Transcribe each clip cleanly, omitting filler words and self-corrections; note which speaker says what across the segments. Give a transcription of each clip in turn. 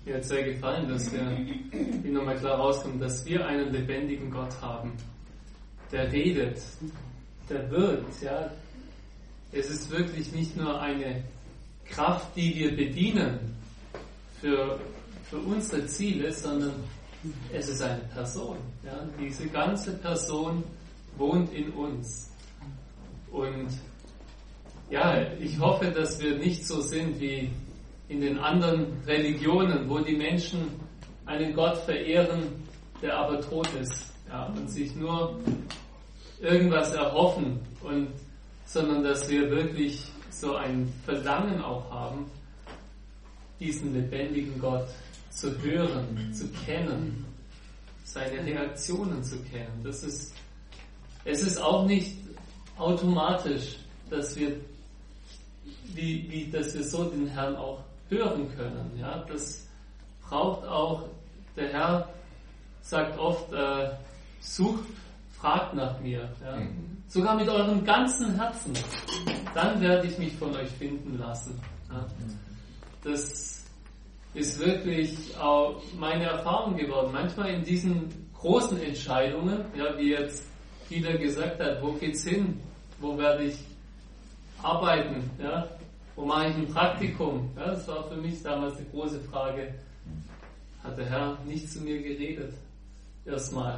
Speaker 1: Mir hat sehr gefallen, dass wir, wie nochmal klar rauskommen, dass wir einen lebendigen Gott haben, der redet, der wirkt. Ja. Es ist wirklich nicht nur eine Kraft, die wir bedienen für unsere Ziele, sondern es ist eine Person. Ja. Diese ganze Person wohnt in uns. Und ja, ich hoffe, dass wir nicht so sind wie in den anderen Religionen, wo die Menschen einen Gott verehren, der aber tot ist, ja, und sich nur irgendwas erhoffen, sondern dass wir wirklich so ein Verlangen auch haben, diesen lebendigen Gott zu hören, zu kennen, seine Reaktionen zu kennen. Es ist auch nicht automatisch, dass wir dass wir so den Herrn auch hören können. Ja? Das braucht auch, der Herr sagt oft, sucht, fragt nach mir. Ja? Sogar mit eurem ganzen Herzen. Dann werde ich mich von euch finden lassen. Ja? Das ist wirklich auch meine Erfahrung geworden. Manchmal in diesen großen Entscheidungen, ja, wie jetzt Dieter gesagt hat, wo geht's hin? Wo werde ich arbeiten? Ja? Wo mache ich ein Praktikum? Ja, das war für mich damals eine große Frage. Hat der Herr nicht zu mir geredet? Erstmal.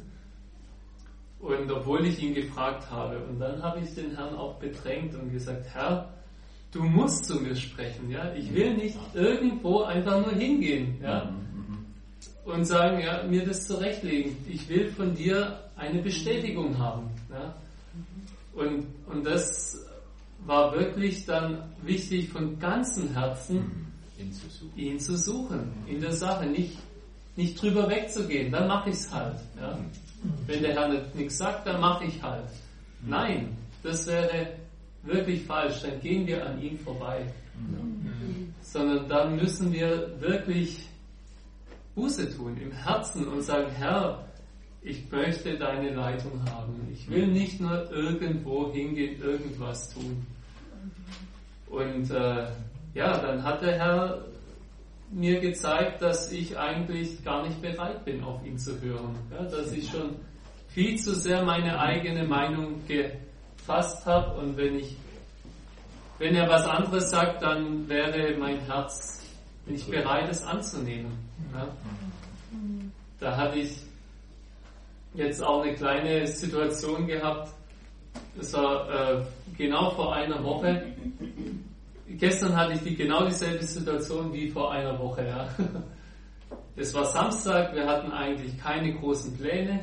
Speaker 1: Und obwohl ich ihn gefragt habe. Und dann habe ich den Herrn auch bedrängt und gesagt, Herr, du musst zu mir sprechen. Ja? Ich will nicht irgendwo einfach nur hingehen. Ja? Und sagen, ja, mir das zurechtlegen. Ich will von dir eine Bestätigung haben. Ja? Und das war wirklich dann wichtig, von ganzem Herzen ihn zu suchen, in der Sache, nicht drüber wegzugehen, dann mache ich es halt. Ja? Wenn der Herr nichts sagt, dann mache ich halt. Nein, das wäre wirklich falsch, dann gehen wir an ihm vorbei. Sondern dann müssen wir wirklich Buße tun im Herzen und sagen, Herr, ich möchte deine Leitung haben. Ich will nicht nur irgendwo hingehen, irgendwas tun. Und dann hat der Herr mir gezeigt, dass ich eigentlich gar nicht bereit bin, auf ihn zu hören. Ja, dass ich schon viel zu sehr meine eigene Meinung gefasst habe. Und wenn er was anderes sagt, dann wäre mein Herz nicht bereit, es anzunehmen. Ja. Da hatte ich jetzt auch eine kleine Situation gehabt. Das war genau vor einer Woche. Gestern hatte ich genau dieselbe Situation wie vor einer Woche. Ja. Es war Samstag, wir hatten eigentlich keine großen Pläne.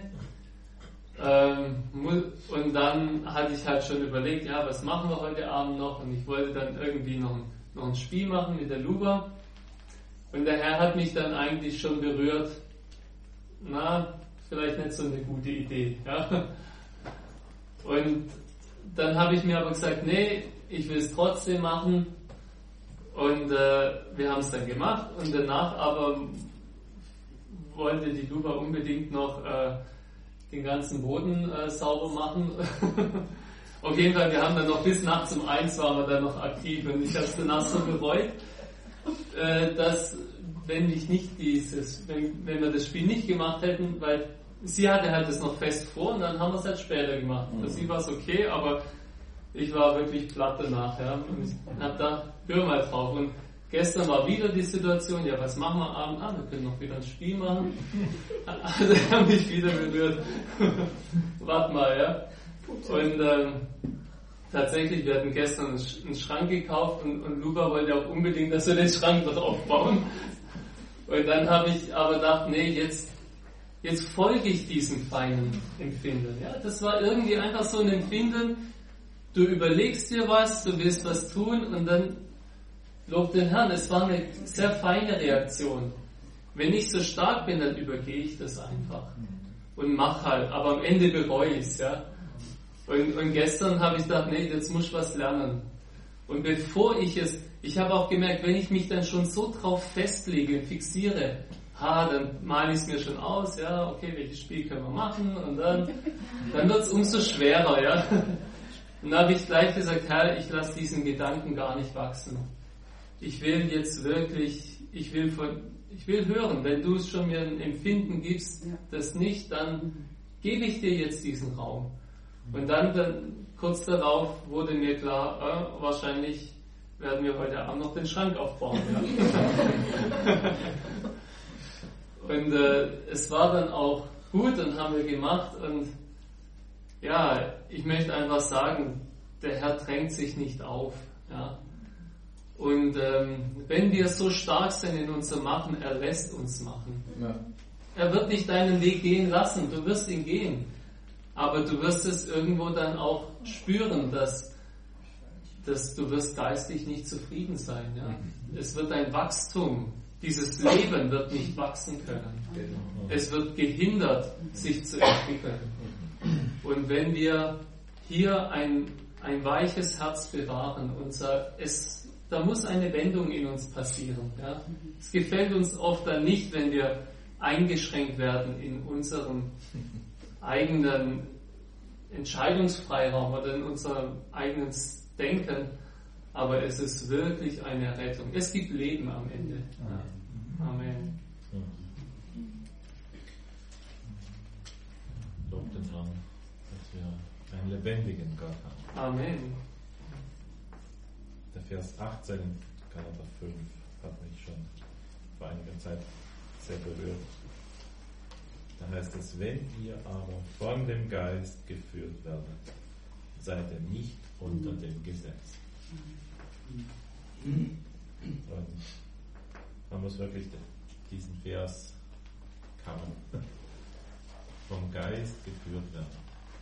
Speaker 1: Und dann hatte ich halt schon überlegt, ja, was machen wir heute Abend noch? Und ich wollte dann irgendwie noch ein Spiel machen mit der Luba. Und der Herr hat mich dann eigentlich schon berührt. Vielleicht nicht so eine gute Idee. Ja. Und dann habe ich mir aber gesagt, nee, ich will es trotzdem machen. Und wir haben es dann gemacht. Und danach aber wollte die Luba unbedingt noch den ganzen Boden sauber machen. Auf jeden Fall, wir haben dann noch bis nachts um 1 waren wir dann noch aktiv. Und ich habe es danach so bereut, dass wenn wir das Spiel nicht gemacht hätten, weil sie hatte halt das noch fest vor und dann haben wir es halt später gemacht. Für sie war es okay, aber ich war wirklich platt danach. Ja? Und ich habe da, hör mal drauf. Und gestern war wieder die Situation, ja, was machen wir am Abend? Wir können noch wieder ein Spiel machen. Also, die haben mich wieder berührt. Warte mal, ja. Und tatsächlich, wir hatten gestern einen Schrank gekauft und Luba wollte auch unbedingt, dass wir den Schrank dort aufbauen. Und dann habe ich aber gedacht, nee, jetzt folge ich diesem feinen Empfinden. Ja, das war irgendwie einfach so ein Empfinden, du überlegst dir was, du willst was tun und dann lob den Herrn. Es war eine sehr feine Reaktion. Wenn ich so stark bin, dann übergehe ich das einfach und mach halt, aber am Ende bereue ich es. Ja? Und gestern habe ich gedacht, nee, jetzt muss ich was lernen. Und bevor ich habe auch gemerkt, wenn ich mich dann schon so drauf festlege, fixiere, dann male ich es mir schon aus, ja, okay, welches Spiel können wir machen und dann wird es umso schwerer, ja. Und dann habe ich gleich gesagt, Herr, ich lasse diesen Gedanken gar nicht wachsen. Ich will jetzt wirklich ich will hören, wenn du es schon mir ein Empfinden gibst, das nicht, dann gebe ich dir jetzt diesen Raum. Und dann kurz darauf wurde mir klar, wahrscheinlich werden wir heute Abend noch den Schrank aufbauen. Ja. Und es war dann auch gut und haben wir gemacht. Und ja, ich möchte einfach sagen, der Herr drängt sich nicht auf. Ja. Und wenn wir so stark sind in unserem Machen, er lässt uns machen. Ja. Er wird nicht deinen Weg gehen lassen, du wirst ihn gehen. Aber du wirst es irgendwo dann auch spüren, dass du wirst geistig nicht zufrieden sein. Ja? Es wird ein Wachstum. Dieses Leben wird nicht wachsen können. Es wird gehindert, sich zu entwickeln. Und wenn wir hier ein weiches Herz bewahren und sagen, da muss eine Wendung in uns passieren. Ja? Es gefällt uns oft dann nicht, wenn wir eingeschränkt werden in unserem eigenen Entscheidungsfreiraum oder in unserem eigenen Denken, aber es ist wirklich eine Rettung. Es gibt Leben am Ende. Ja. Amen.
Speaker 2: Lob den Herrn, dass wir einen lebendigen Gott haben.
Speaker 1: Amen.
Speaker 2: Der Vers 18, Galater 5, hat mich schon vor einiger Zeit sehr berührt. Da heißt es, wenn ihr aber von dem Geist geführt werdet, seid ihr nicht unter dem Gesetz. Und man muss wirklich diesen Vers kauen. Vom Geist geführt werden.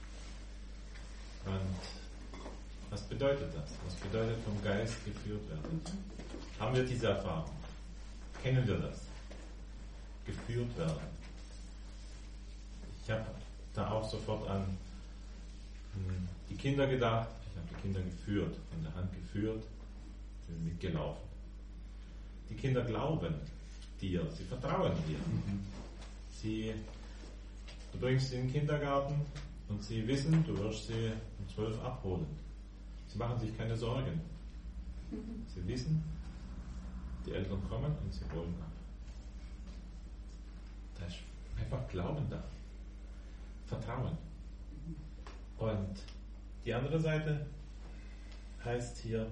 Speaker 2: Und was bedeutet das? Was bedeutet vom Geist geführt werden? Haben wir diese Erfahrung? Kennen wir das? Geführt werden. Ich habe da auch sofort an die Kinder gedacht. Ich habe die Kinder geführt, von der Hand geführt, sind mitgelaufen. Die Kinder glauben dir, sie vertrauen dir. Du bringst sie in den Kindergarten und sie wissen, du wirst sie um 12 abholen. Sie machen sich keine Sorgen. Sie wissen, die Eltern kommen und sie holen ab. Da ist einfach Glauben da. Vertrauen. Und die andere Seite heißt hier,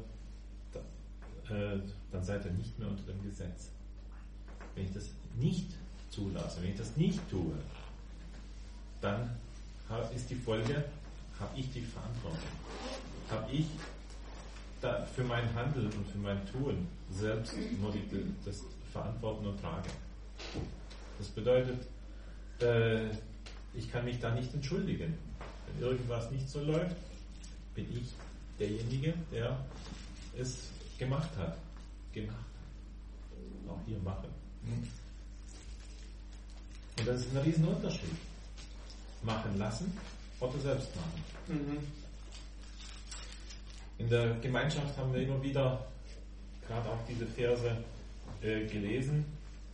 Speaker 2: dann seid ihr nicht mehr unter dem Gesetz. Wenn ich das nicht zulasse, wenn ich das nicht tue, dann ist die Folge, habe ich die Verantwortung. Habe ich für mein Handeln und für mein Tun selbst nur das Verantworten und Tragen. Das bedeutet, ich kann mich da nicht entschuldigen. Wenn irgendwas nicht so läuft, bin ich derjenige, der es gemacht hat. Auch hier machen. Und das ist ein Riesenunterschied. Machen lassen oder selbst machen. In der Gemeinschaft haben wir immer wieder gerade auch diese Verse gelesen,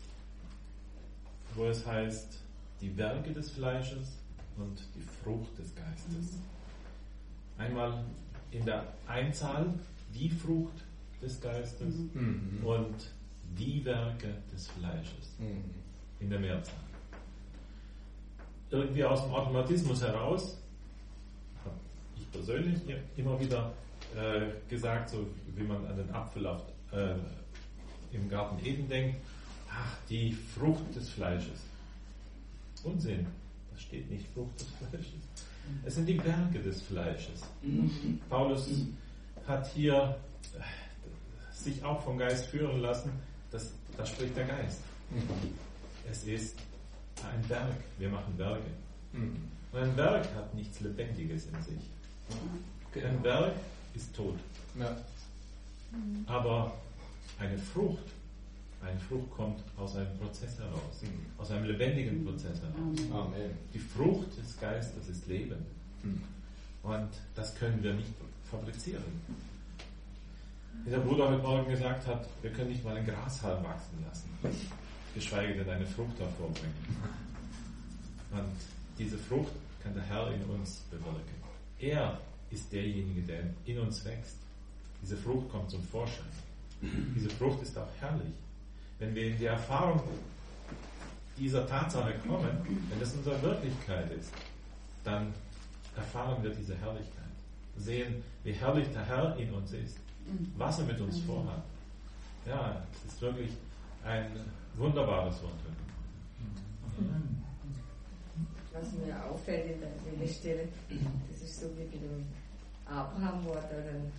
Speaker 2: wo es heißt, die Werke des Fleisches und die Frucht des Geistes. Einmal in der Einzahl die Frucht des Geistes und die Werke des Fleisches in der Mehrzahl. Irgendwie aus dem Automatismus heraus habe ich persönlich immer wieder gesagt, so wie man an den Apfel im Garten Eden denkt, die Frucht des Fleisches. Unsinn, da steht nicht Frucht des Fleisches. Es sind die Werke des Fleisches. Paulus hat hier sich auch vom Geist führen lassen, da spricht der Geist. Es ist ein Werk, wir machen Werke. Und ein Werk hat nichts Lebendiges in sich. Ein Werk ist tot. Ja. Aber eine Frucht kommt aus einem Prozess heraus, aus einem lebendigen Prozess heraus. Amen. Die Frucht des Geistes ist Leben. Und das können wir nicht fabrizieren. Wie der Bruder heute Morgen gesagt hat, wir können nicht mal einen Grashalm wachsen lassen, geschweige denn eine Frucht hervorbringen. Und diese Frucht kann der Herr in uns bewirken. Er ist derjenige, der in uns wächst. Diese Frucht kommt zum Vorschein. Diese Frucht ist auch herrlich. wenn wir in die Erfahrung dieser Tatsache kommen, wenn das unsere Wirklichkeit ist, dann erfahren wir diese Herrlichkeit. Sehen, wie herrlich der Herr in uns ist, was er mit uns vorhat. Ja, es ist wirklich ein wunderbares Wunder.
Speaker 3: Was mir auffällt in der Stelle, das ist so wie bei dem Abraham, wo er dann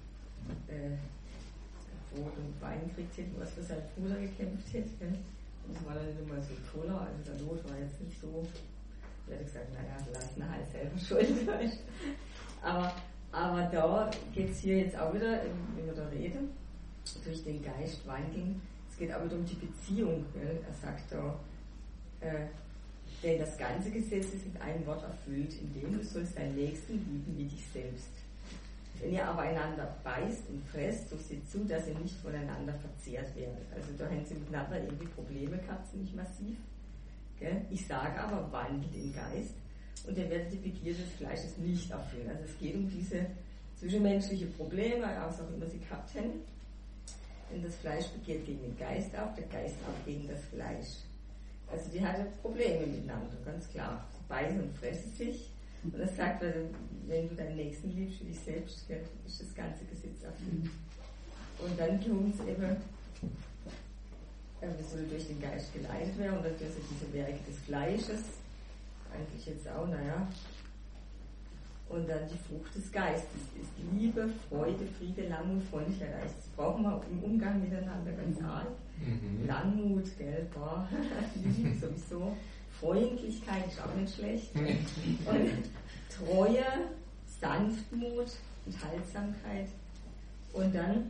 Speaker 3: Brot und Wein gekriegt hat, was für seinen Bruder gekämpft hat. Und das war dann nicht immer so toller, also der Lot war jetzt nicht so. Ich hätte gesagt, naja, lass ihn halt selber schuld. Aber da geht es hier jetzt auch wieder, wenn wir da reden, durch den Geist wandeln. Es geht auch wieder um die Beziehung. Gell? Er sagt da, denn das ganze Gesetz ist mit einem Wort erfüllt, indem du sollst deinen Nächsten lieben wie dich selbst. Wenn ihr aber einander beißt und fresst, so seht zu, dass ihr nicht voneinander verzehrt werdet. Also da haben sie miteinander irgendwie Probleme gehabt, ziemlich massiv. Gell? Ich sage aber, wandelt im Geist und ihr werdet die Begierde des Fleisches nicht erfüllen. Also es geht um diese zwischenmenschliche Probleme, was auch immer sie gehabt haben. Denn das Fleisch begehrt gegen den Geist auf, der Geist auch gegen das Fleisch. Also die hatten Probleme miteinander, ganz klar. Sie beißen und fressen sich. Und das sagt, wenn du deinen Nächsten liebst wie dich selbst, gell, ist das ganze Gesetz erfüllt. Und dann tun es eben, wir sollen durch den Geist geleitet werden, und dann sind diese Werke des Fleisches, eigentlich jetzt auch, naja. Und dann die Frucht des Geistes ist Liebe, Freude, Friede, Langmut, Freundlichkeit. Das brauchen wir im Umgang miteinander ganz arg. Langmut, gell, boah, Liebe sowieso. Freundlichkeit ist auch nicht schlecht. Und Treue, Sanftmut, Enthaltsamkeit. Und dann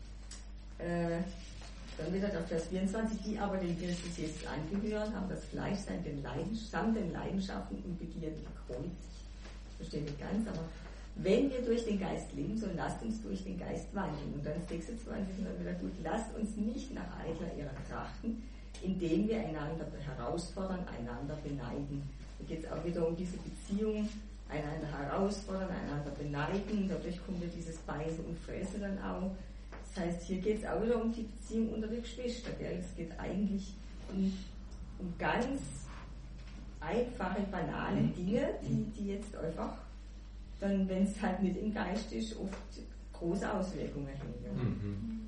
Speaker 3: wieder auf Vers 24, die aber den Christus Jesus angehören, haben das Fleisch samt den Leidenschaften und Begierden gekreuzigt. Ich verstehe nicht ganz, aber wenn wir durch den Geist leben, so lasst uns durch den Geist wandeln. Und dann 26 und dann wieder gut, lasst uns nicht nach eitler Ehre trachten, indem wir einander herausfordern, einander beneiden. Da geht es auch wieder um diese Beziehung, einander herausfordern, einander beneiden. Dadurch kommt ja dieses Beißen und Fressen dann auch. Das heißt, hier geht es auch wieder um die Beziehung unter den Geschwistern. Es geht eigentlich um ganz einfache, banale Dinge, die jetzt einfach dann, wenn es halt nicht im Geist ist, oft große Auswirkungen haben.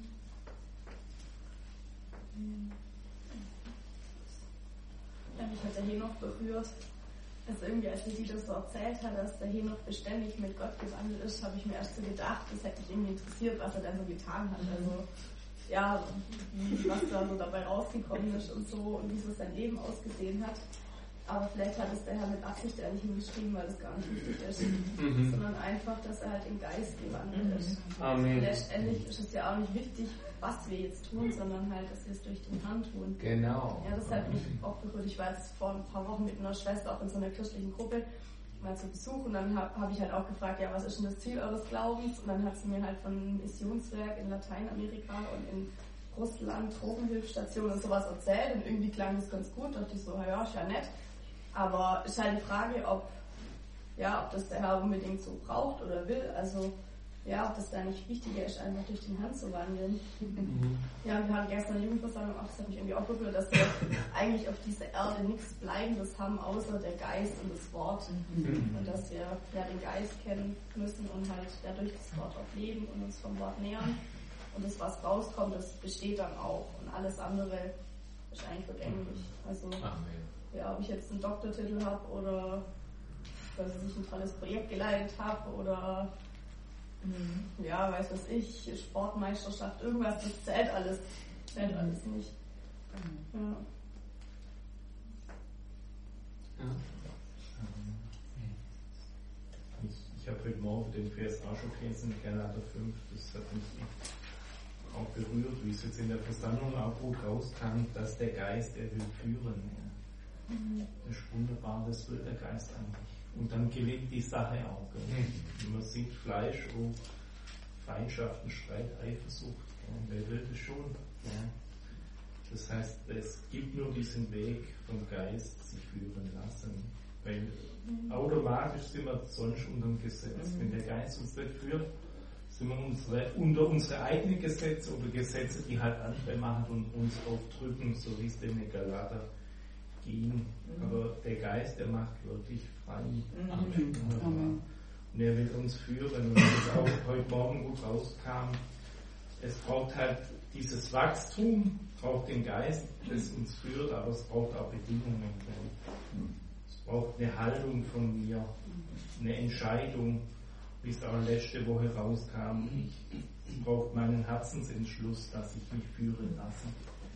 Speaker 4: Ja, mich hat der Henoch berührt. Also irgendwie, als die das so erzählt hat, dass der Henoch beständig mit Gott gewandelt ist, habe ich mir erst so gedacht, das hätte mich irgendwie interessiert, was er dann so getan hat. Also, ja, was da so dabei rausgekommen ist und so und wie so sein Leben ausgesehen hat. Aber vielleicht hat es der Herr mit Absicht ehrlich hingeschrieben, weil das gar nicht wichtig ist, sondern einfach, dass er halt im Geist gewandelt ist.
Speaker 1: Amen.
Speaker 4: Letztendlich ist es ja auch nicht wichtig, was wir jetzt tun, sondern halt, dass wir es durch den Herrn tun.
Speaker 1: Genau.
Speaker 4: Ja, das hat mich auch berührt. Ich war jetzt vor ein paar Wochen mit einer Schwester auch in so einer kirchlichen Gruppe mal zu Besuch und dann hab ich halt auch gefragt, ja, was ist denn das Ziel eures Glaubens? Und dann hat sie mir halt von einem Missionswerk in Lateinamerika und in Russland, Drogenhilfsstationen und sowas erzählt und irgendwie klang das ganz gut. Da dachte ich so, ja, ist ja nett. Aber es ist halt die Frage, ob das der Herr unbedingt so braucht oder will. Also, ja, ob das da nicht wichtiger ist, einfach durch den Herrn zu wandeln. Ja, wir hatten gestern eine Jugendversammlung auch, das hat mich irgendwie auch berührt, dass wir eigentlich auf dieser Erde nichts Bleibendes haben, außer der Geist und das Wort. Und dass wir den Geist kennen müssen und halt dadurch das Wort auch leben und uns vom Wort nähern. Und das, was rauskommt, das besteht dann auch. Und alles andere ist eigentlich vergänglich. Also, ja, ob ich jetzt einen Doktortitel habe oder dass ich ein tolles Projekt geleitet habe oder ja, weiß was ich, Sportmeisterschaft, irgendwas, das zählt alles nicht. Ja.
Speaker 5: Ich habe heute Morgen den Vers auch schon gelesen, Galater 5, das hat mich auch berührt, wie es jetzt in der Versammlung auch gut rauskam, dass der Geist, er will führen. Das ist wunderbar, das will der Geist eigentlich. Und dann gelingt die Sache auch. Man sieht Fleisch und Feindschaften, Streit, Eifersucht. Wer will das schon? Das heißt, es gibt nur diesen Weg vom Geist, sich führen lassen. Weil automatisch sind wir sonst unter dem Gesetz. Wenn der Geist uns nicht führt, sind wir unter unsere eigenen Gesetze oder Gesetze, die halt andere machen und uns aufdrücken, so wie es dem Galater ging. Aber der Geist, der macht wirklich frei.
Speaker 6: Amen.
Speaker 5: Und er will uns führen. Und das auch heute Morgen gut rauskam, es braucht halt dieses Wachstum, braucht den Geist, das uns führt, aber es braucht auch Bedingungen. Es braucht eine Haltung von mir, eine Entscheidung, wie es auch letzte Woche rauskam. Es braucht meinen Herzensentschluss, dass ich mich führen lasse.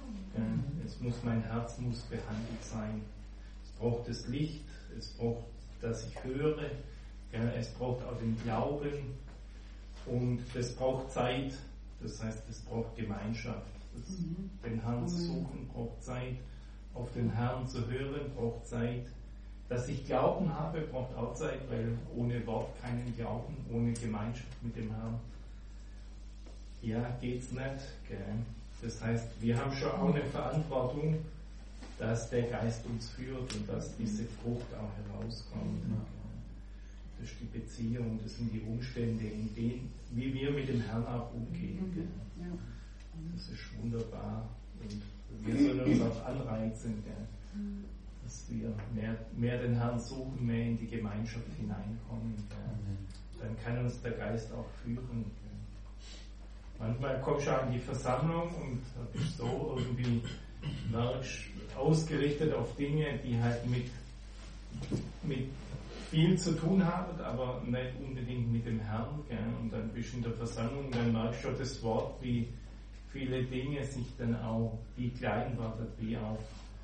Speaker 5: Mein Herz muss behandelt sein. Es braucht das Licht, es braucht, dass ich höre, es braucht auch den Glauben und es braucht Zeit, das heißt, es braucht Gemeinschaft. Den Herrn zu suchen braucht Zeit, auf den Herrn zu hören braucht Zeit. Dass ich Glauben habe, braucht auch Zeit, weil ohne Wort keinen Glauben, ohne Gemeinschaft mit dem Herrn, ja, geht's nicht. Gell? Das heißt, wir haben schon auch eine Verantwortung, dass der Geist uns führt und dass diese Frucht auch herauskommt. Das ist die Beziehung, das sind die Umstände, in denen, wie wir mit dem Herrn auch umgehen. Gell? Das ist wunderbar und wir sollen uns auch anreizen, gell? Dass wir mehr den Herrn suchen, mehr in die Gemeinschaft hineinkommen. Dann kann uns der Geist auch führen. Manchmal kommst du an die Versammlung und bist so irgendwie ausgerichtet auf Dinge, die halt mit viel zu tun haben, aber nicht unbedingt mit dem Herrn. Gell? Und dann bist du in der Versammlung und dann merkst du das Wort, wie viele Dinge sich dann auch, wie klein werden, wie auch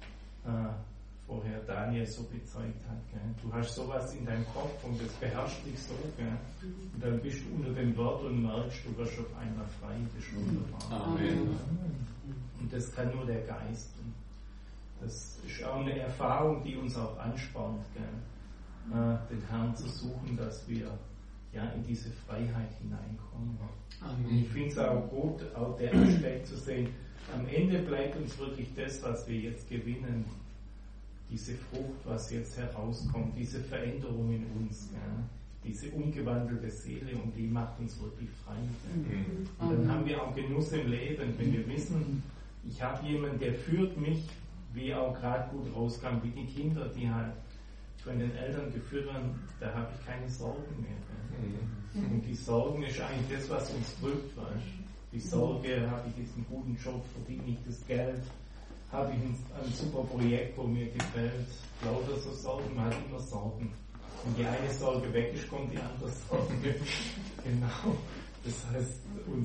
Speaker 5: vorher Daniel so bezeugt hat. Gell? Du hast sowas in deinem Kopf und das beherrscht dich so. Gell? Und dann bist du unter dem Wort und merkst, du wirst auf einmal frei. Das ist wunderbar.
Speaker 1: Amen.
Speaker 5: Und das kann nur der Geist. Das ist auch eine Erfahrung, die uns auch anspornt, gell? Den Herrn zu suchen, dass wir ja in diese Freiheit hineinkommen.
Speaker 1: Amen.
Speaker 5: Und ich finde es auch gut, auch der Aspekt zu sehen, am Ende bleibt uns wirklich das, was wir jetzt gewinnen, diese Frucht, was jetzt herauskommt, diese Veränderung in uns, ja, diese umgewandelte Seele, und die macht uns wirklich frei. Und dann haben wir auch Genuss im Leben, wenn wir wissen, ich habe jemanden, der führt mich, wie auch gerade gut rauskam, wie die Kinder, die halt von den Eltern geführt werden, da habe ich keine Sorgen mehr. Und die Sorgen ist eigentlich das, was uns drückt, weißt du. Die Sorge, habe ich jetzt einen guten Job, verdiene ich das Geld, habe ich ein super Projekt, wo mir gefällt, lauter so Sorgen, man hat immer Sorgen. Wenn die eine Sorge weg ist, kommt die andere Sorge. Genau. Das heißt,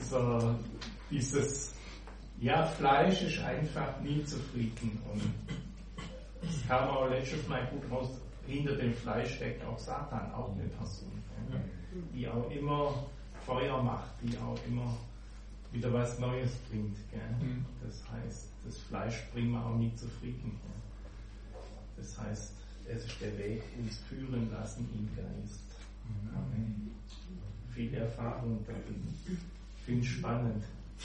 Speaker 5: dieses Fleisch ist einfach nie zufrieden. Und es kam auch letztes Mal gut raus, hinter dem Fleisch steckt auch Satan, auch eine Person, die auch immer Feuer macht, die auch immer wieder was Neues bringt. Gell? Das heißt, das Fleisch bringt man auch nie zufrieden. Gell? Das heißt, es ist der Weg, uns führen lassen im Geist. Amen. Viel Erfahrung darin. Ich finde es spannend,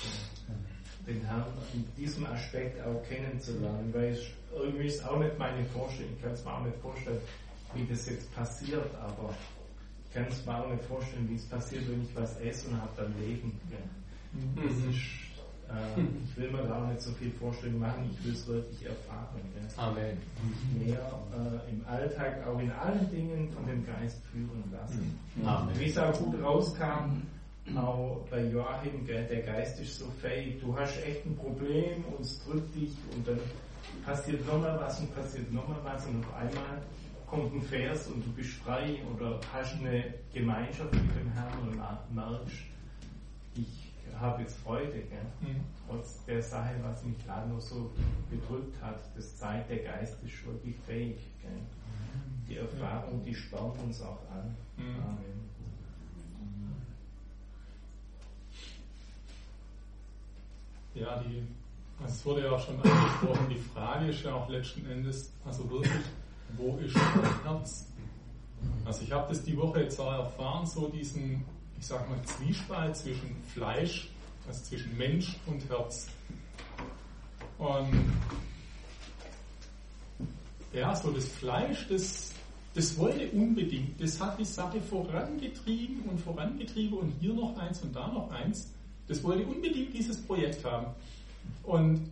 Speaker 5: den Herrn in diesem Aspekt auch kennenzulernen, weil irgendwie ist auch nicht meine Vorstellung, ich kann es mir auch nicht vorstellen, wie das jetzt passiert, aber ich kann es mir auch nicht vorstellen, wie es passiert, wenn ich was esse und habe dann Leben. Das ist, ich will mir da auch nicht so viel Vorstellung machen, ich will es wirklich erfahren.
Speaker 1: Amen.
Speaker 5: Mehr im Alltag, auch in allen Dingen von dem Geist führen lassen.
Speaker 1: Amen.
Speaker 5: Wie es auch gut rauskam, auch bei Joachim, der Geist ist so fähig, du hast echt ein Problem und es drückt dich und dann passiert nochmal was und passiert nochmal was und auf einmal kommt ein Vers und du bist frei oder hast eine Gemeinschaft mit dem Herrn und merkst, ich habe jetzt Freude, trotz der Sache, was mich gerade noch so bedrückt hat. Das zeigt, der Geist ist wirklich fähig. Gell? Die Erfahrung, die spornt uns auch an. Amen.
Speaker 6: Ja, es wurde ja auch schon angesprochen, die Frage ist ja auch letzten Endes, also wirklich, wo ist dein Herz? Also ich habe das die Woche jetzt auch erfahren, so diesen, ich sag mal, Zwiespalt zwischen Fleisch, also zwischen Mensch und Herz. Und ja, so das Fleisch, das das wollte unbedingt, das hat die Sache vorangetrieben und hier noch eins und da noch eins. Das wollte unbedingt dieses Projekt haben. Und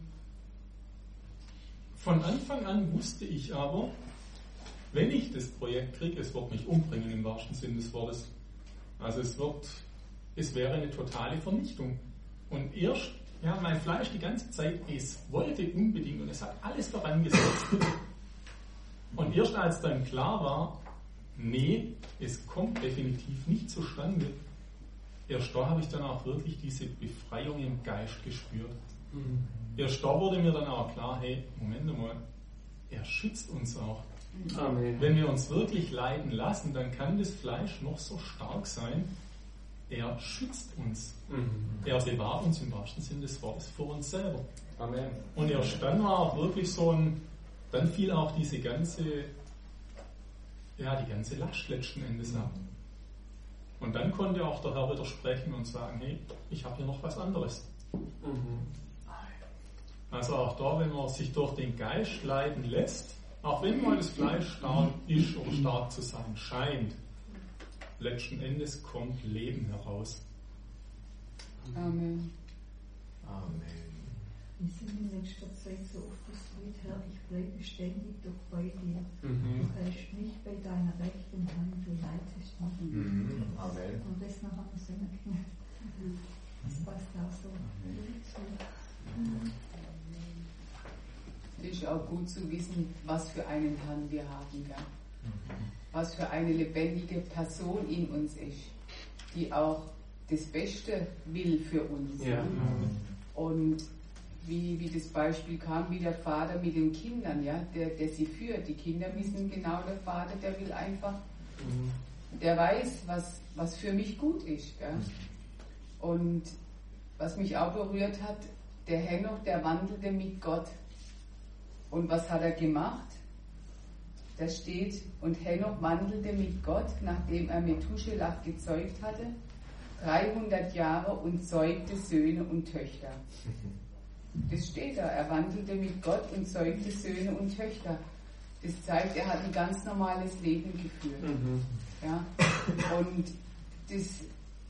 Speaker 6: von Anfang an wusste ich aber, wenn ich das Projekt kriege, es wird mich umbringen im wahrsten Sinne des Wortes. Also es wäre eine totale Vernichtung. Und erst, mein Fleisch die ganze Zeit, es wollte unbedingt und es hat alles vorangesetzt. Und erst als dann klar war, nee, es kommt definitiv nicht zustande, erst da habe ich dann auch wirklich diese Befreiung im Geist gespürt. Erst da wurde mir dann auch klar, hey, Moment mal, er schützt uns auch.
Speaker 1: Amen.
Speaker 6: Wenn wir uns wirklich leiden lassen, dann kann das Fleisch noch so stark sein, er schützt uns. Er bewahrt uns im wahrsten Sinne des Wortes vor uns selber.
Speaker 5: Amen.
Speaker 6: Und erst dann war auch wirklich dann fiel auch die ganze Last letzten Endes ab. Und dann konnte auch der Herr widersprechen und sagen, hey, ich habe hier noch was anderes. Also auch da, wenn man sich durch den Geist leiten lässt, auch wenn mal das Fleisch stark ist oder stark zu sein scheint, letzten Endes kommt Leben heraus.
Speaker 7: Amen.
Speaker 5: Amen.
Speaker 8: Wir sind in letzter Zeit so oft frustriert, Herr, ich bleibe ständig doch bei dir. Du hältst mich bei deiner rechten Hand, du leitest mich.
Speaker 5: Amen.
Speaker 8: Und das noch am Singen. Das passt auch so.
Speaker 7: Es ist auch gut zu wissen, was für einen Herrn wir haben, gell? Was für eine lebendige Person in uns ist, die auch das Beste will für uns.
Speaker 1: Ja.
Speaker 7: Und wie das Beispiel kam, wie der Vater mit den Kindern, ja, der sie führt. Die Kinder wissen genau, der Vater, der will einfach, der weiß, was für mich gut ist. Gell? Und was mich auch berührt hat, der Henoch, der wandelte mit Gott. Und was hat er gemacht? Da steht, und Henoch wandelte mit Gott, nachdem er Methuselah gezeugt hatte, 300 Jahre und zeugte Söhne und Töchter. Das steht da, er wandelte mit Gott und zeugte Söhne und Töchter. Das zeigt, er hat ein ganz normales Leben geführt. Ja? Und das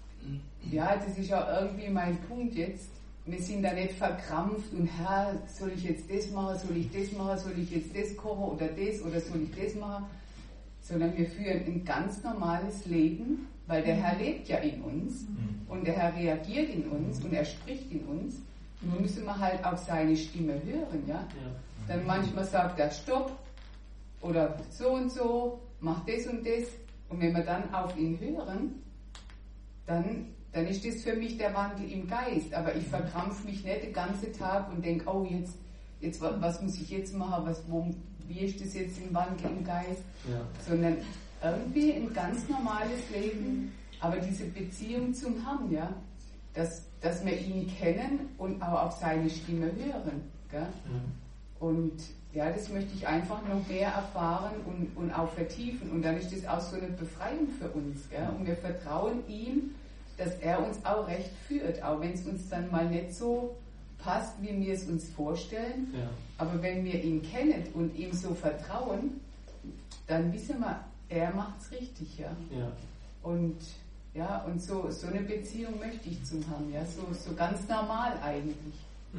Speaker 7: ist auch irgendwie mein Punkt jetzt. Wir sind da nicht verkrampft und Herr, soll ich jetzt das machen, soll ich das machen, soll ich jetzt das kochen oder soll ich das machen, sondern wir führen ein ganz normales Leben, weil der Herr lebt ja in uns und der Herr reagiert in uns und er spricht in uns. Nur müssen wir halt auf seine Stimme hören, ja? Dann manchmal sagt er Stopp oder so und so, mach das und das. Und wenn wir dann auf ihn hören, dann ist das für mich der Wandel im Geist. Aber ich verkrampfe mich nicht den ganzen Tag und denke, oh jetzt was muss ich jetzt machen, wie ist das jetzt im Wandel im Geist? Ja. Sondern irgendwie ein ganz normales Leben, aber diese Beziehung zum Herrn, ja? Dass wir ihn kennen und auch auf seine Stimme hören. Gell? Und ja, das möchte ich einfach noch mehr erfahren und auch vertiefen. Und dann ist das auch so eine Befreiung für uns. Gell? Und wir vertrauen ihm, dass er uns auch recht führt, auch wenn es uns dann mal nicht so passt, wie wir es uns vorstellen. Ja. Aber wenn wir ihn kennen und ihm so vertrauen, dann wissen wir, er macht es richtig. Ja? Und so eine Beziehung möchte ich zum Herrn, ja, so ganz normal eigentlich.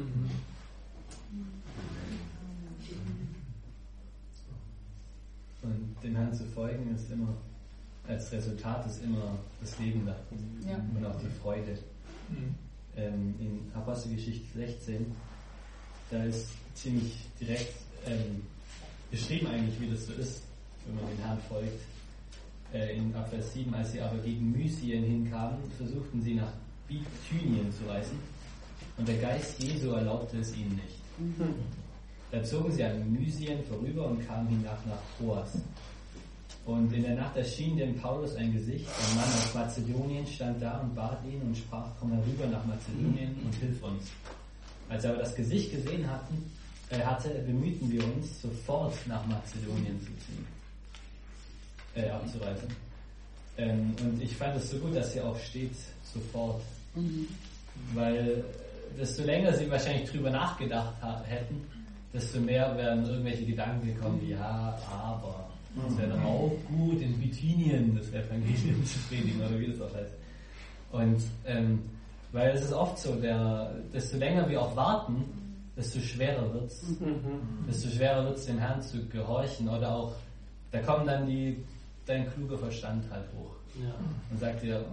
Speaker 9: Und dem Herrn zu folgen ist immer, als Resultat ist immer das Leben da und auch die Freude. In Apostelgeschichte 16, da ist ziemlich direkt beschrieben eigentlich, wie das so ist, wenn man dem Herrn folgt. In Vers 7, als sie aber gegen Mysien hinkamen, versuchten sie nach Bithynien zu reisen und der Geist Jesu erlaubte es ihnen nicht. Da zogen sie an Mysien vorüber und kamen hinab nach Troas. Und in der Nacht erschien dem Paulus ein Gesicht, ein Mann aus Mazedonien stand da und bat ihn und sprach, komm herüber nach Mazedonien und hilf uns. Als er aber das Gesicht gesehen hatte, bemühten wir uns, sofort nach Mazedonien zu ziehen. Abzureisen. Und ich fand es so gut, dass hier auch steht, sofort. Weil desto länger sie wahrscheinlich drüber nachgedacht hätten, desto mehr wären irgendwelche Gedanken gekommen, ja, aber. Es wäre dann auch gut, in Bithynien das Evangelium zu predigen, oder wie das auch heißt. Und weil es ist oft so, desto länger wir auch warten, desto schwerer wird es. Desto schwerer wird es, dem Herrn zu gehorchen. Oder auch, da kommt dann dein kluger Verstand halt hoch. Ja. Und sagt dir,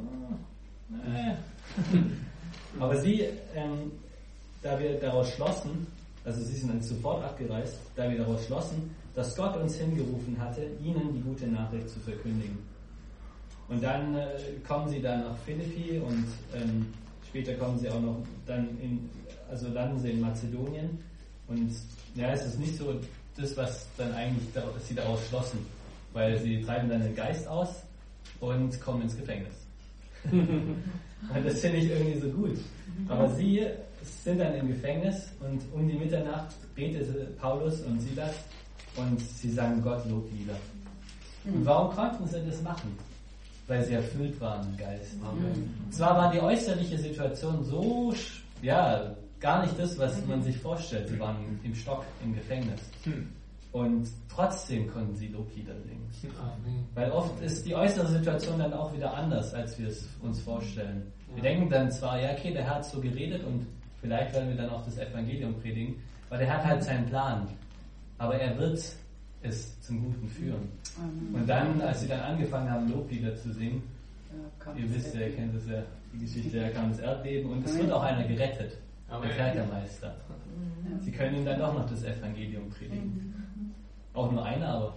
Speaker 9: Aber sie, da wir daraus schlossen, also sie sind dann sofort abgereist, da wir daraus schlossen, dass Gott uns hingerufen hatte, ihnen die gute Nachricht zu verkündigen. Und dann kommen sie dann nach Philippi und später kommen sie auch noch dann landen sie in Mazedonien. Und ja, es ist nicht so das, was dann eigentlich sie daraus schlossen, weil sie treiben dann den Geist aus und kommen ins Gefängnis. Und das finde ich irgendwie so gut. Aber sie sind dann im Gefängnis und um die Mitternacht betete Paulus und Silas und sie sangen Gott Loblieder. Und warum konnten sie das machen? Weil sie erfüllt waren im Geist. Zwar war die äußerliche Situation so, gar nicht das, was man sich vorstellt. Sie waren im Stock, im Gefängnis. Und trotzdem konnten sie Loblieder singen. Weil oft ist die äußere Situation dann auch wieder anders, als wir es uns vorstellen. Wir denken dann zwar, der Herr hat so geredet und vielleicht werden wir dann auch das Evangelium predigen, weil der Herr hat halt seinen Plan. Aber er wird es zum Guten führen. Und dann, als sie dann angefangen haben, Loblieder zu singen, ihr wisst ja, ihr kennt das ja, die Geschichte, da kam das Erdbeben und es wird auch einer gerettet, der Kerkermeister. Sie können ihm dann auch noch das Evangelium predigen. Auch nur einer, aber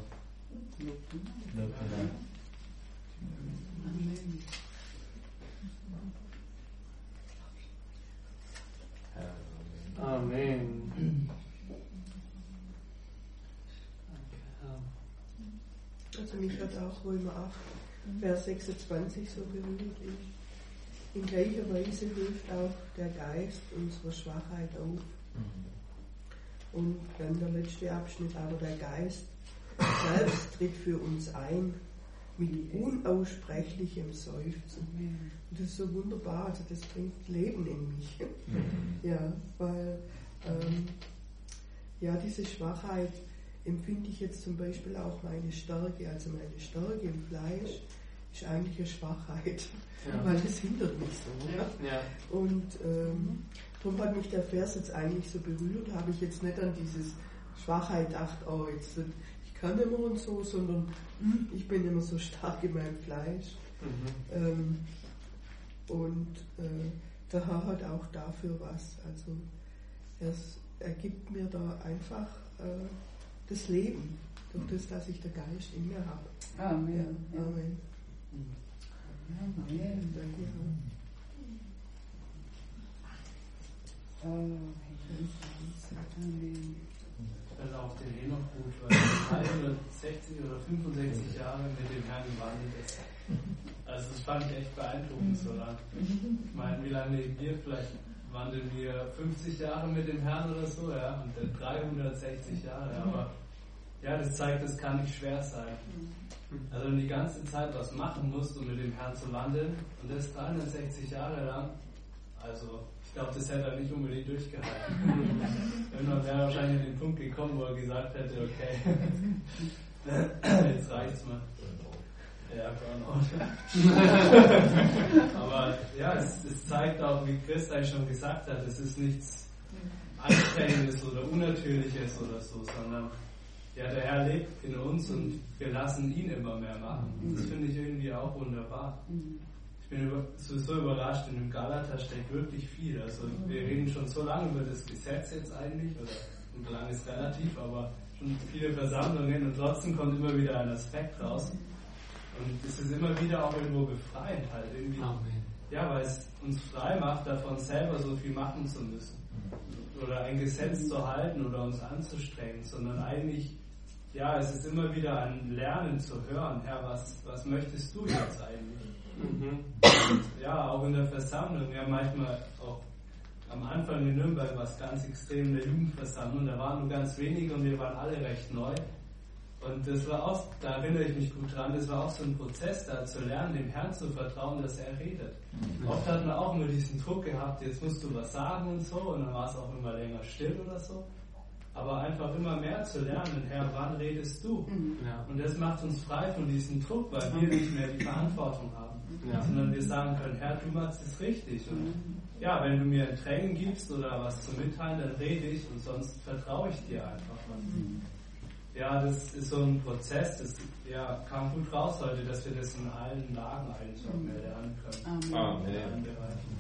Speaker 1: Amen.
Speaker 10: Also mich hat auch Römer 8, Vers 26 so berührt. In gleicher Weise hilft auch der Geist unserer Schwachheit auf. Und dann der letzte Abschnitt, aber der Geist selbst tritt für uns ein mit unaussprechlichem Seufzen. Und das ist so wunderbar, also das bringt Leben in mich. Ja, weil diese Schwachheit empfinde ich jetzt zum Beispiel auch meine Stärke. Also meine Stärke im Fleisch ist eigentlich eine Schwachheit, weil das hindert mich so. Ja. Und darum hat mich der Vers jetzt eigentlich so berührt, habe ich jetzt nicht an dieses Schwachheit gedacht, ich kann immer und so, sondern ich bin immer so stark in meinem Fleisch. Der Herr hat auch dafür was. Also er gibt mir da einfach das Leben, durch das, dass ich den Geist in mir habe.
Speaker 7: Amen.
Speaker 10: Ja, Amen.
Speaker 7: Amen.
Speaker 10: Danke.
Speaker 1: Also auch den Enoch gut, weil 360 oder 65 Jahre mit dem Herrn gewandelt ist. Also das fand ich echt beeindruckend so lang. Ich meine, wie lange leben wir? Vielleicht wandeln wir 50 Jahre mit dem Herrn oder so, ja, und dann 360 Jahre, aber ja, das zeigt, das kann nicht schwer sein. Also wenn du die ganze Zeit was machen musst, um mit dem Herrn zu wandeln, und das 360 Jahre lang, also ich glaube, das hätte er nicht unbedingt durchgehalten. Irgendwann wäre er wahrscheinlich an den Punkt gekommen, wo er gesagt hätte, okay, jetzt reicht's mal. Ja, Burnout. Aber ja, es zeigt auch, wie Christ eigentlich schon gesagt hat, es ist nichts Anstrengendes oder Unnatürliches oder so, sondern ja, der Herr lebt in uns und wir lassen ihn immer mehr machen. Das finde ich irgendwie auch wunderbar. Ich bin sowieso überrascht, in dem Galater steckt wirklich viel. Also wir reden schon so lange über das Gesetz jetzt eigentlich, und lang ist relativ, aber schon viele Versammlungen und trotzdem kommt immer wieder ein Aspekt raus. Und es ist immer wieder auch irgendwo befreiend halt irgendwie. Ja, weil es uns frei macht, davon selber so viel machen zu müssen. Oder ein Gesetz zu halten oder uns anzustrengen, sondern eigentlich, ja, es ist immer wieder ein Lernen zu hören, Herr, was möchtest du jetzt eigentlich? Und, ja, auch in der Versammlung, ja, manchmal auch am Anfang in Nürnberg war es ganz extrem in der Jugendversammlung, da waren nur ganz wenige und wir waren alle recht neu. Und das war auch, da erinnere ich mich gut dran, das war auch so ein Prozess, da zu lernen, dem Herrn zu vertrauen, dass er redet. Oft hat man auch nur diesen Druck gehabt, jetzt musst du was sagen und so, und dann war es auch immer länger still oder so.
Speaker 11: aber einfach immer mehr zu lernen, Herr, wann redest du?
Speaker 1: Ja.
Speaker 11: Und das macht uns frei von diesem Druck, weil wir nicht mehr die Verantwortung haben, sondern wir sagen können, Herr, du machst es richtig. Und ja, wenn du mir Tränen gibst oder was zu mitteilen, dann rede ich und sonst vertraue ich dir einfach. Ja, das ist so ein Prozess, das kam gut raus heute, dass wir das in allen Lagen eigentlich auch mehr lernen können.
Speaker 2: Amen.
Speaker 11: In allen Bereichen.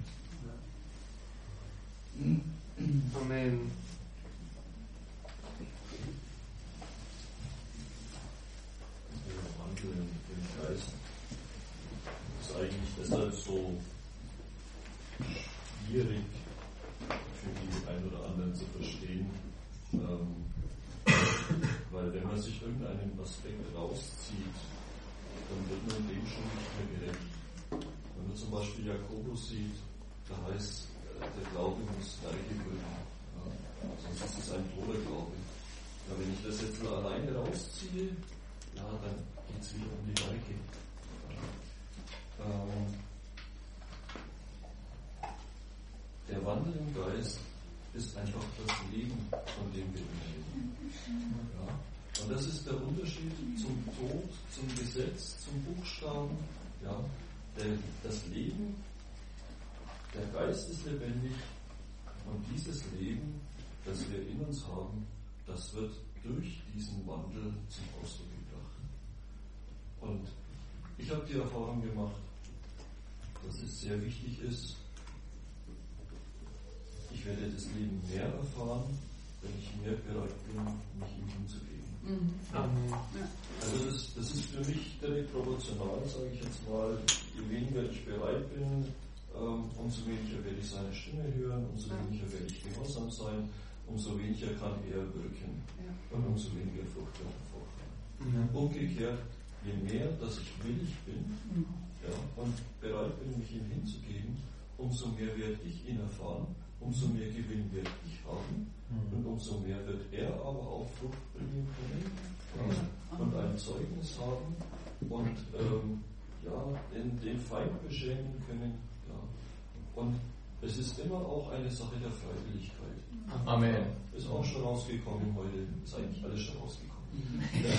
Speaker 1: Amen.
Speaker 12: Wandel im Geist ist eigentlich deshalb so schwierig für die einen oder anderen zu verstehen, weil wenn man sich irgendeinen Aspekt rauszieht, dann wird man dem schon nicht mehr gerecht. Wenn man zum Beispiel Jakobus sieht, da heißt, der Glaube muss Werke wirken, sonst ist es ein toter Glaube. Ja, wenn ich das jetzt nur alleine rausziehe, dann geht es wieder um die Werke. Der Wandel im Geist ist einfach das Leben, von dem wir reden. Ja? Und das ist der Unterschied zum Tod, zum Gesetz, zum Buchstaben. Ja? Das Leben, der Geist ist lebendig und dieses Leben, das wir in uns haben, das wird durch diesen Wandel zum Ausdruck gebracht. Und ich habe die Erfahrung gemacht, dass es sehr wichtig ist, ich werde das Leben mehr erfahren, wenn ich mehr bereit bin, mich ihm hinzugeben. Also das ist für mich direkt proportional, sage ich jetzt mal. Je weniger ich bereit bin, umso weniger werde ich seine Stimme hören, umso weniger werde ich gehorsam sein, umso weniger kann er wirken und umso weniger Frucht wird hervorkommen. Umgekehrt, je mehr, dass ich willig bin und bereit bin, mich ihm hinzugeben, umso mehr werde ich ihn erfahren, umso mehr Gewinn werde ich haben und umso mehr wird er aber auch Frucht bringen können und ein Zeugnis haben und den Feind beschämen können. Ja. Und es ist immer auch eine Sache der Freiwilligkeit.
Speaker 2: Amen.
Speaker 12: Ist auch schon rausgekommen heute, ist eigentlich alles schon rausgekommen.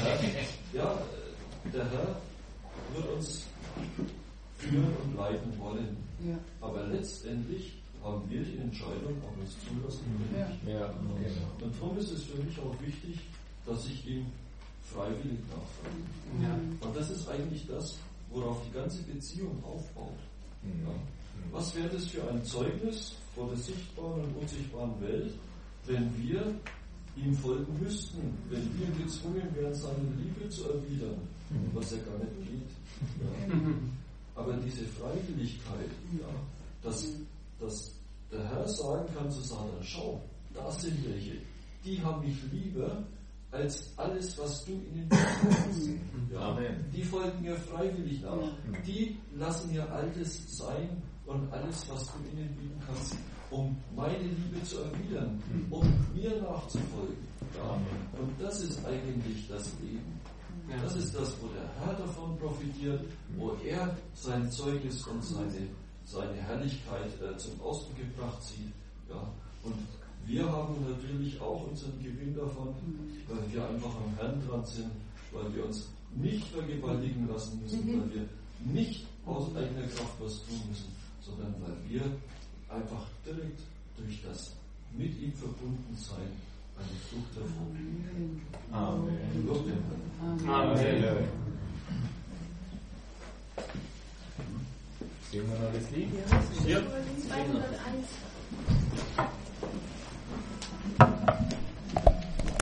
Speaker 12: Der Herr wird uns führen und leiten wollen. Ja. Aber letztendlich haben wir die Entscheidung, ob wir es zulassen oder nicht. Ja. Und darum ist es für mich auch wichtig, dass ich ihm freiwillig nachfolge. Ja. Und das ist eigentlich das, worauf die ganze Beziehung aufbaut. Ja. Was wäre das für ein Zeugnis vor der sichtbaren und unsichtbaren Welt, wenn wir ihm folgen müssten, wenn wir gezwungen wären, seine Liebe zu erwidern, was ja gar nicht geht. Ja. Aber diese Freiwilligkeit, dass der Herr sagen kann zu Satan, schau, da sind welche, die haben mich lieber als alles, was du ihnen kannst. Ja, die folgen mir freiwillig nach. Die lassen mir alles sein und alles, was du ihnen bieten kannst, um meine Liebe zu erwidern, um mir nachzufolgen. Ja. Und das ist eigentlich das Leben. Das ist das, wo der Herr davon profitiert, wo er sein Zeugnis und seine Herrlichkeit zum Ausdruck gebracht sieht. Ja. Und wir haben natürlich auch unseren Gewinn davon, weil wir einfach am Herrn dran sind, weil wir uns nicht vergewaltigen lassen müssen, weil wir nicht aus eigener Kraft was tun müssen, sondern weil wir einfach direkt durch das mit ihm verbunden sein eine Frucht hervorbringen. Amen.
Speaker 2: Amen. Singen wir noch das Lied?
Speaker 4: Ja. 201.